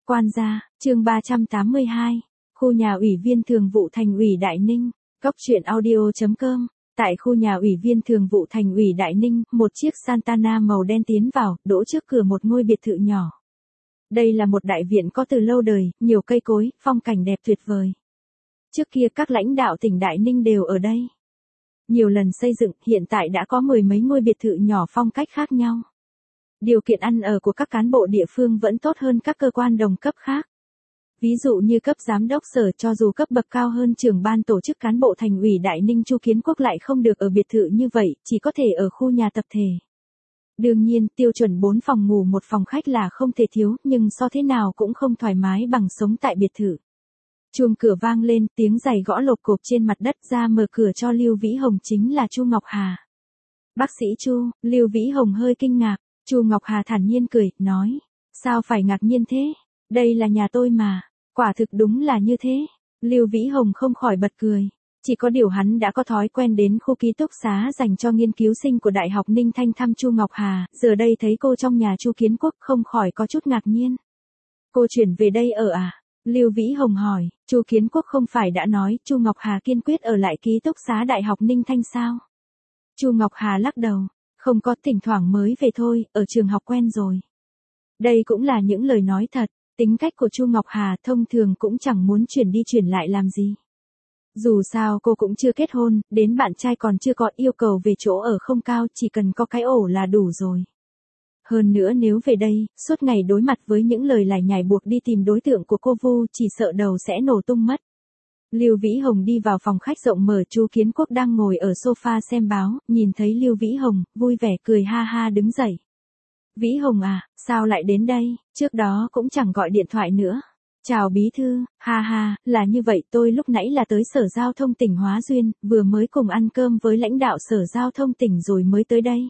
Quan gia, chương 382, khu nhà ủy viên thường vụ Thành ủy Đại Ninh, Cóc truyện audio.com. Tại khu nhà ủy viên thường vụ Thành ủy Đại Ninh, một chiếc Santana màu đen tiến vào, đỗ trước cửa một ngôi biệt thự nhỏ. Đây là một đại viện có từ lâu đời, nhiều cây cối, phong cảnh đẹp tuyệt vời. Trước kia các lãnh đạo tỉnh Đại Ninh đều ở đây. Nhiều lần xây dựng, hiện tại đã có mười mấy ngôi biệt thự nhỏ phong cách khác nhau. Điều kiện ăn ở của các cán bộ địa phương vẫn tốt hơn các cơ quan đồng cấp khác. Ví dụ như cấp giám đốc sở, cho dù cấp bậc cao hơn trưởng ban tổ chức cán bộ Thành ủy Đại Ninh Chu Kiến Quốc lại không được ở biệt thự như vậy, chỉ có thể ở khu nhà tập thể. Đương nhiên, tiêu chuẩn 4 phòng ngủ 1 phòng khách là không thể thiếu, nhưng so thế nào cũng không thoải mái bằng sống tại biệt thự. Chuông cửa vang lên, tiếng giày gõ lộp cộp trên mặt đất, ra mở cửa cho Lưu Vĩ Hồng chính là Chu Ngọc Hà. Bác sĩ Chu, Lưu Vĩ Hồng hơi kinh ngạc. Chu Ngọc Hà thản nhiên cười, nói, sao phải ngạc nhiên thế? Đây là nhà tôi mà. Quả thực đúng là như thế. Lưu Vĩ Hồng không khỏi bật cười. Chỉ có điều hắn đã có thói quen đến khu ký túc xá dành cho nghiên cứu sinh của Đại học Ninh Thanh thăm Chu Ngọc Hà, giờ đây thấy cô trong nhà Chu Kiến Quốc không khỏi có chút ngạc nhiên. Cô chuyển về đây ở à? Lưu Vĩ Hồng hỏi. Chu Kiến Quốc không phải đã nói Chu Ngọc Hà kiên quyết ở lại ký túc xá Đại học Ninh Thanh sao? Chu Ngọc Hà lắc đầu. Không có, thỉnh thoảng mới về thôi, ở trường học quen rồi. Đây cũng là những lời nói thật, tính cách của Chu Ngọc Hà thông thường cũng chẳng muốn chuyển đi chuyển lại làm gì. Dù sao cô cũng chưa kết hôn, đến bạn trai còn chưa có, yêu cầu về chỗ ở không cao, chỉ cần có cái ổ là đủ rồi. Hơn nữa nếu về đây, suốt ngày đối mặt với những lời lải nhải buộc đi tìm đối tượng của cô Vu, chỉ sợ đầu sẽ nổ tung mất. Lưu Vĩ Hồng đi vào phòng khách rộng mở, Chu Kiến Quốc đang ngồi ở sofa xem báo, nhìn thấy Lưu Vĩ Hồng, vui vẻ cười ha ha đứng dậy. Vĩ Hồng à, sao lại đến đây, trước đó cũng chẳng gọi điện thoại nữa. Chào bí thư, ha ha, là như vậy, tôi lúc nãy là tới Sở Giao thông tỉnh Hóa Duyên, vừa mới cùng ăn cơm với lãnh đạo Sở Giao thông tỉnh rồi mới tới đây.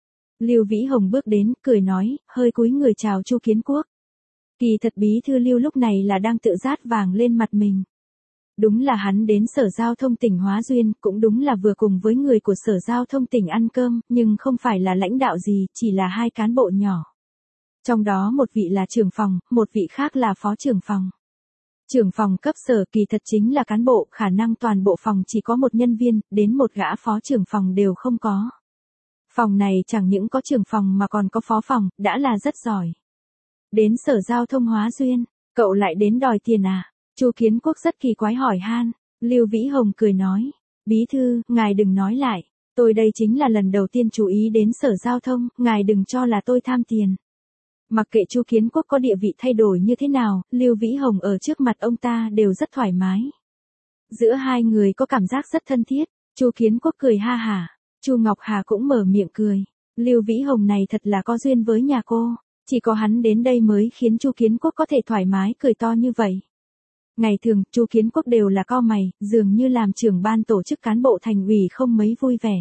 Lưu Vĩ Hồng bước đến, cười nói, hơi cúi người chào Chu Kiến Quốc. Kỳ thật bí thư Lưu lúc này là đang tự dát vàng lên mặt mình. Đúng là hắn đến Sở Giao thông tỉnh Hóa Duyên, cũng đúng là vừa cùng với người của Sở Giao thông tỉnh ăn cơm, nhưng không phải là lãnh đạo gì, chỉ là 2 cán bộ nhỏ. Trong đó một vị là trưởng phòng, một vị khác là phó trưởng phòng. Trưởng phòng cấp sở kỳ thật chính là cán bộ, khả năng toàn bộ phòng chỉ có một nhân viên, đến một gã phó trưởng phòng đều không có. Phòng này chẳng những có trưởng phòng mà còn có phó phòng, đã là rất giỏi. Đến Sở Giao thông Hóa Duyên, cậu lại đến đòi tiền à? Chu Kiến Quốc rất kỳ quái hỏi han. Lưu Vĩ Hồng cười nói, bí thư, ngài đừng nói lại, tôi đây chính là lần đầu tiên chú ý đến Sở Giao thông, ngài đừng cho là tôi tham tiền. Mặc kệ Chu Kiến Quốc có địa vị thay đổi như thế nào, Lưu Vĩ Hồng ở trước mặt ông ta đều rất thoải mái. Giữa hai người có cảm giác rất thân thiết. Chu Kiến Quốc cười ha hả. Chu Ngọc Hà cũng mở miệng cười. Lưu Vĩ Hồng này thật là có duyên với nhà cô, chỉ có hắn đến đây mới khiến Chu Kiến Quốc có thể thoải mái cười to như vậy. Ngày thường, Chu Kiến Quốc đều là cau mày, dường như làm trưởng ban tổ chức cán bộ Thành ủy không mấy vui vẻ.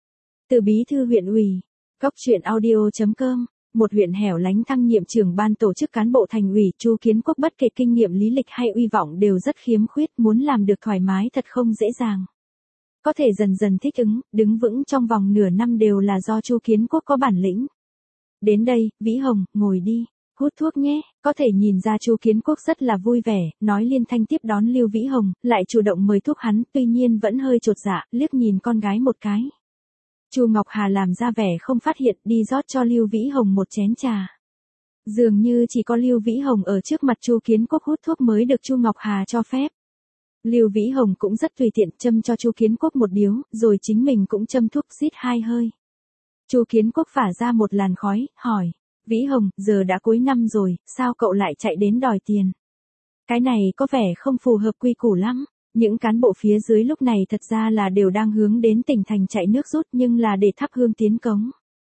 Từ bí thư huyện ủy, Cóc truyện audio.com, một huyện hẻo lánh thăng nhiệm trưởng ban tổ chức cán bộ Thành ủy, Chu Kiến Quốc bất kể kinh nghiệm lý lịch hay uy vọng đều rất khiếm khuyết, muốn làm được thoải mái thật không dễ dàng. Có thể dần dần thích ứng, đứng vững trong vòng nửa năm đều là do Chu Kiến Quốc có bản lĩnh. Đến đây, Vĩ Hồng, ngồi đi. Hút thuốc nhé, có thể nhìn ra Chu Kiến Quốc rất là vui vẻ, nói liên thanh tiếp đón Lưu Vĩ Hồng, lại chủ động mời thuốc hắn, tuy nhiên vẫn hơi chột dạ, liếc nhìn con gái một cái. Chu Ngọc Hà làm ra vẻ không phát hiện, đi rót cho Lưu Vĩ Hồng một chén trà. Dường như chỉ có Lưu Vĩ Hồng ở trước mặt Chu Kiến Quốc hút thuốc mới được Chu Ngọc Hà cho phép. Lưu Vĩ Hồng cũng rất tùy tiện, châm cho Chu Kiến Quốc một điếu, rồi chính mình cũng châm thuốc xít 2 hơi. Chu Kiến Quốc phả ra một làn khói, hỏi. Vĩ Hồng, giờ đã cuối năm rồi, sao cậu lại chạy đến đòi tiền? Cái này có vẻ không phù hợp quy củ lắm. Những cán bộ phía dưới lúc này thật ra là đều đang hướng đến tỉnh thành chạy nước rút, nhưng là để thắp hương tiến cống.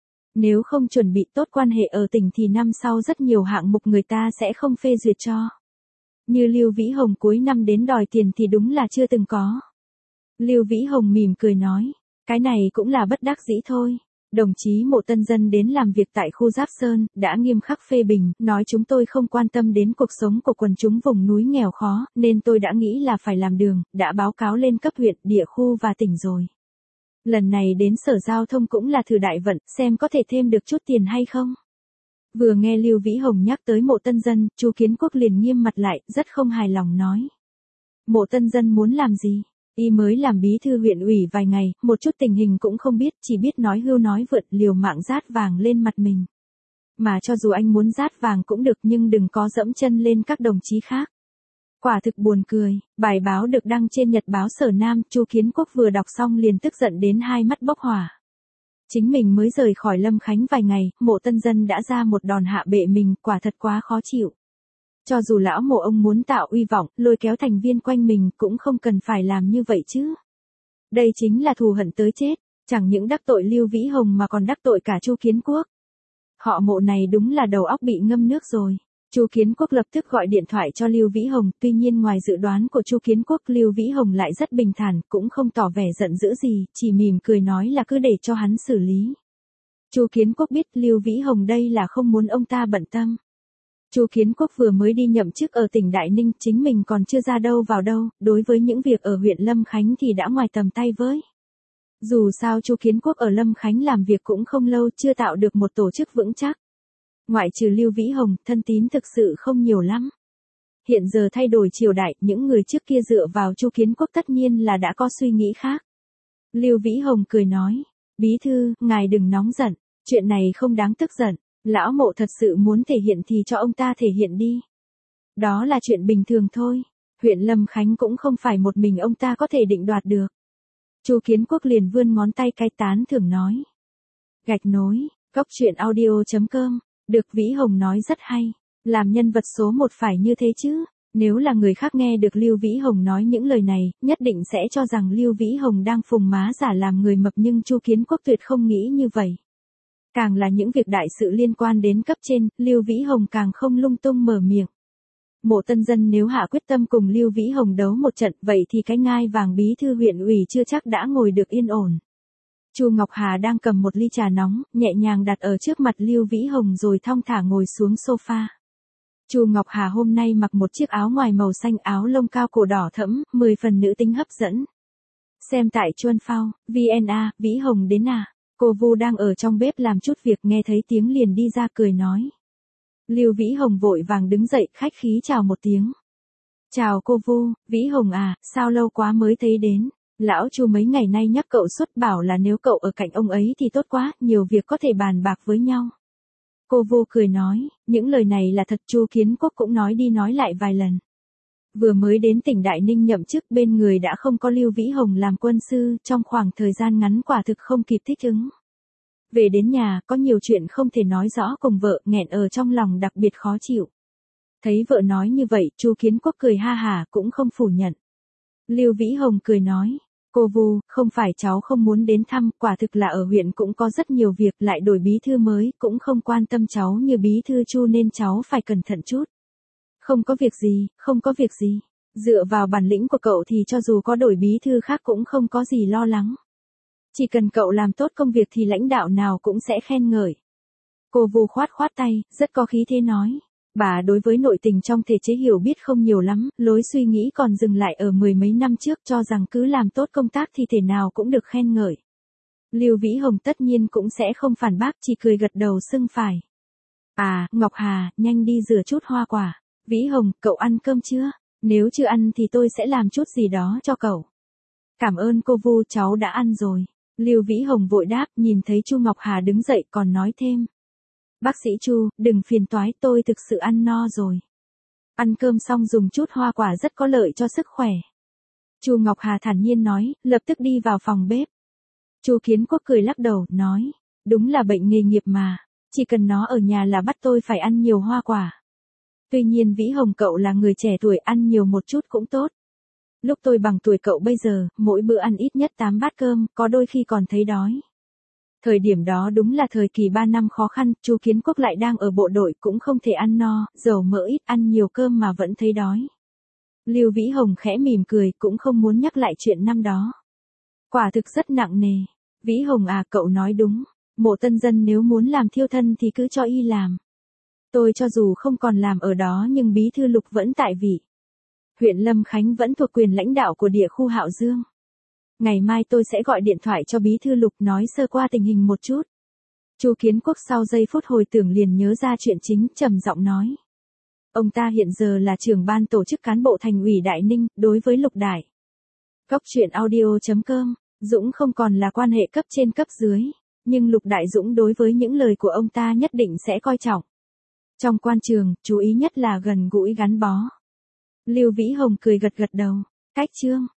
Nếu không chuẩn bị tốt quan hệ ở tỉnh thì năm sau rất nhiều hạng mục người ta sẽ không phê duyệt cho. Như Lưu Vĩ Hồng cuối năm đến đòi tiền thì đúng là chưa từng có. Lưu Vĩ Hồng mỉm cười nói, cái này cũng là bất đắc dĩ thôi. Đồng chí Mộ Tân Dân đến làm việc tại khu Giáp Sơn, đã nghiêm khắc phê bình, nói chúng tôi không quan tâm đến cuộc sống của quần chúng vùng núi nghèo khó, nên tôi đã nghĩ là phải làm đường, đã báo cáo lên cấp huyện, địa khu và tỉnh rồi. Lần này đến Sở Giao thông cũng là thử đại vận, xem có thể thêm được chút tiền hay không. Vừa nghe Lưu Vĩ Hồng nhắc tới Mộ Tân Dân, Chu Kiến Quốc liền nghiêm mặt lại, rất không hài lòng nói. Mộ Tân Dân muốn làm gì? Y mới làm bí thư huyện ủy vài ngày, một chút tình hình cũng không biết, chỉ biết nói hưu nói vượt, liều mạng rát vàng lên mặt mình. Mà cho dù anh muốn rát vàng cũng được nhưng đừng có dẫm chân lên các đồng chí khác. Quả thực buồn cười, bài báo được đăng trên Nhật báo Sở Nam, Chu Kiến Quốc vừa đọc xong liền tức giận đến hai mắt bốc hỏa. Chính mình mới rời khỏi Lâm Khánh vài ngày, Mộ Tân Dân đã ra một đòn hạ bệ mình, quả thật quá khó chịu. Cho dù lão Mộ ông muốn tạo uy vọng, lôi kéo thành viên quanh mình cũng không cần phải làm như vậy chứ. Đây chính là thù hận tới chết, chẳng những đắc tội Lưu Vĩ Hồng mà còn đắc tội cả Chu Kiến Quốc. Họ Mộ này đúng là đầu óc bị ngâm nước rồi. Chu Kiến Quốc lập tức gọi điện thoại cho Lưu Vĩ Hồng, tuy nhiên ngoài dự đoán của Chu Kiến Quốc, Lưu Vĩ Hồng lại rất bình thản, cũng không tỏ vẻ giận dữ gì, chỉ mỉm cười nói là cứ để cho hắn xử lý. Chu Kiến Quốc biết Lưu Vĩ Hồng đây là không muốn ông ta bận tâm. Chu Kiến Quốc vừa mới đi nhậm chức ở tỉnh Đại Ninh, chính mình còn chưa ra đâu vào đâu, đối với những việc ở huyện Lâm Khánh thì đã ngoài tầm tay với. Dù sao Chu Kiến Quốc ở Lâm Khánh làm việc cũng không lâu, chưa tạo được một tổ chức vững chắc. Ngoại trừ Lưu Vĩ Hồng, thân tín thực sự không nhiều lắm. Hiện giờ thay đổi triều đại, những người trước kia dựa vào Chu Kiến Quốc tất nhiên là đã có suy nghĩ khác. Lưu Vĩ Hồng cười nói, bí thư, ngài đừng nóng giận, chuyện này không đáng tức giận, lão Mộ thật sự muốn thể hiện thì cho ông ta thể hiện đi. Đó là chuyện bình thường thôi, huyện Lâm Khánh cũng không phải một mình ông ta có thể định đoạt được. Chu Kiến Quốc liền vươn ngón tay cái tán thưởng nói. Gạch nối, góc truyện audio.com. Được Vĩ Hồng nói rất hay, làm nhân vật số 1 phải như thế chứ, nếu là người khác nghe được Lưu Vĩ Hồng nói những lời này, nhất định sẽ cho rằng Lưu Vĩ Hồng đang phùng má giả làm người mập, nhưng Chu Kiến Quốc tuyệt không nghĩ như vậy. Càng là những việc đại sự liên quan đến cấp trên, Lưu Vĩ Hồng càng không lung tung mở miệng. Mộ Tân Dân nếu hạ quyết tâm cùng Lưu Vĩ Hồng đấu một trận, vậy thì cái ngai vàng bí thư huyện ủy chưa chắc đã ngồi được yên ổn. Chu Ngọc Hà đang cầm một ly trà nóng, nhẹ nhàng đặt ở trước mặt Lưu Vĩ Hồng rồi thong thả ngồi xuống sofa. Chu Ngọc Hà hôm nay mặc một chiếc áo ngoài màu xanh, áo lông cao cổ đỏ thẫm, 10 phần nữ tính hấp dẫn. Xem tại Chuân Phao, VNA, Vĩ Hồng đến à? Cô Vu đang ở trong bếp làm chút việc, nghe thấy tiếng liền đi ra cười nói. Lưu Vĩ Hồng vội vàng đứng dậy, khách khí chào một tiếng. Chào cô Vu, Vĩ Hồng à, sao lâu quá mới thấy đến. Lão Chu mấy ngày nay nhắc cậu suốt, bảo là nếu cậu ở cạnh ông ấy thì tốt quá, nhiều việc có thể bàn bạc với nhau. Cô Vu cười nói, những lời này là thật. Chu Kiến Quốc cũng nói đi nói lại vài lần. Vừa mới đến tỉnh Đại Ninh nhậm chức, bên người đã không có Lưu Vĩ Hồng làm quân sư, trong khoảng thời gian ngắn quả thực không kịp thích ứng. Về đến nhà, có nhiều chuyện không thể nói rõ cùng vợ, nghẹn ở trong lòng đặc biệt khó chịu. Thấy vợ nói như vậy, Chu Kiến Quốc cười ha hả, cũng không phủ nhận. Lưu Vĩ Hồng cười nói, cô Vu, không phải cháu không muốn đến thăm, quả thực là ở huyện cũng có rất nhiều việc, lại đổi bí thư mới, cũng không quan tâm cháu như bí thư Chu nên cháu phải cẩn thận chút. Không có việc gì, không có việc gì. Dựa vào bản lĩnh của cậu thì cho dù có đổi bí thư khác cũng không có gì lo lắng. Chỉ cần cậu làm tốt công việc thì lãnh đạo nào cũng sẽ khen ngợi. Cô Vu khoát khoát tay, rất có khí thế nói. Bà đối với nội tình trong thể chế hiểu biết không nhiều lắm, lối suy nghĩ còn dừng lại ở 10 mấy năm trước, cho rằng cứ làm tốt công tác thì thể nào cũng được khen ngợi. Lưu Vĩ Hồng tất nhiên cũng sẽ không phản bác, chỉ cười gật đầu xưng phải. À, Ngọc Hà, nhanh đi rửa chút hoa quả. Vĩ Hồng, cậu ăn cơm chưa? Nếu chưa ăn thì tôi sẽ làm chút gì đó cho cậu. Cảm ơn cô Vu, cháu đã ăn rồi. Lưu Vĩ Hồng vội đáp, nhìn thấy Chu Ngọc Hà đứng dậy còn nói thêm. Bác sĩ Chu, đừng phiền toái, tôi thực sự ăn no rồi. Ăn cơm xong dùng chút hoa quả rất có lợi cho sức khỏe. Chu Ngọc Hà thản nhiên nói, lập tức đi vào phòng bếp. Chu Kiến Quốc cười lắc đầu, nói, đúng là bệnh nghề nghiệp mà, chỉ cần nó ở nhà là bắt tôi phải ăn nhiều hoa quả. Tuy nhiên Vĩ Hồng cậu là người trẻ tuổi, ăn nhiều một chút cũng tốt. Lúc tôi bằng tuổi cậu bây giờ, mỗi bữa ăn ít nhất 8 bát cơm, có đôi khi còn thấy đói. Thời điểm đó đúng là thời kỳ 3 năm khó khăn, Chu Kiến Quốc lại đang ở bộ đội, cũng không thể ăn no, dầu mỡ ít, ăn nhiều cơm mà vẫn thấy đói. Lưu Vĩ Hồng khẽ mỉm cười, cũng không muốn nhắc lại chuyện năm đó. Quả thực rất nặng nề. Vĩ Hồng à, cậu nói đúng, Mộ Tân Dân nếu muốn làm thiêu thân thì cứ cho y làm. Tôi cho dù không còn làm ở đó nhưng bí thư Lục vẫn tại vị. Huyện Lâm Khánh vẫn thuộc quyền lãnh đạo của địa khu Hạo Dương. Ngày mai tôi sẽ gọi điện thoại cho bí thư Lục nói sơ qua tình hình một chút. Chu Kiến Quốc sau giây phút hồi tưởng liền nhớ ra chuyện chính, trầm giọng nói. Ông ta hiện giờ là trưởng ban tổ chức cán bộ Thành ủy Đại Ninh, đối với Lục Đại. Góc truyện audio.com, Dũng không còn là quan hệ cấp trên cấp dưới, nhưng Lục Đại Dũng đối với những lời của ông ta nhất định sẽ coi trọng. Trong quan trường, chú ý nhất là gần gũi gắn bó. Lưu Vĩ Hồng cười gật gật đầu. Cách chương.